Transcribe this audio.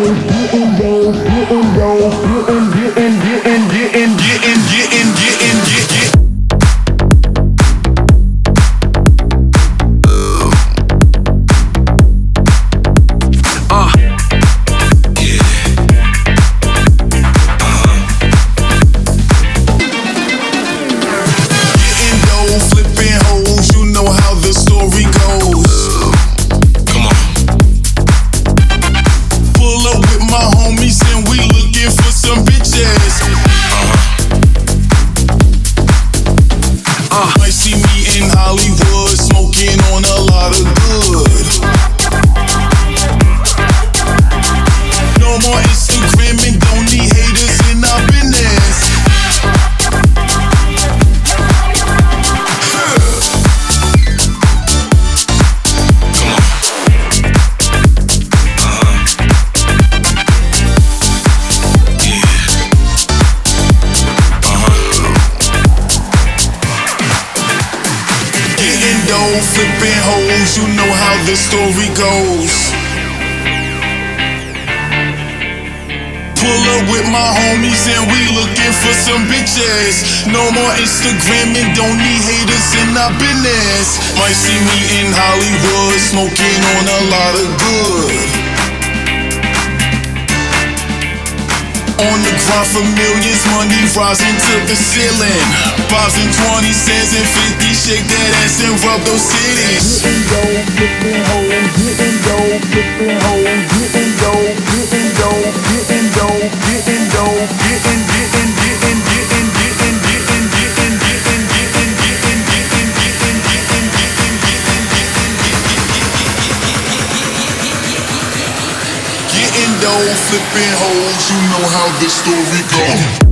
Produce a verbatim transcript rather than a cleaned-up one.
getting dough, getting dough, getting, getting, getting, getting, getting, getting, getting, getting. Uh. Yeah. Uh-huh. Getting dough, flipping hoes, you know how the story goes. Come on. Pull up with my homies and we looking for some bitches. Uh-huh. Uh. Might see me in Hollywood, smoking on a lot of good. No more Instagram and don't need haters in our business. Come on. Uh-huh. Yeah. Uh-huh. Getting dough, flipping hoes, you know how the story goes. Pull up with my homies and we looking for some bitches. No more Instagram and don't need haters in our business. Might see me in Hollywood, smoking on a lot of good. On the grind for millions, money rising to the ceiling. Fives and twenty cents and fifty, shake that ass and rub those titties. Getting dough, flipping hoes, getting dough, flipping hoes, getting dough, getting dough, getting dough, getting dough, getting, getting, getting, getting, getting, getting, getting, getting, getting, getting, getting, getting, getting, getting, getting dough, flipping hoes, you know how the story goes.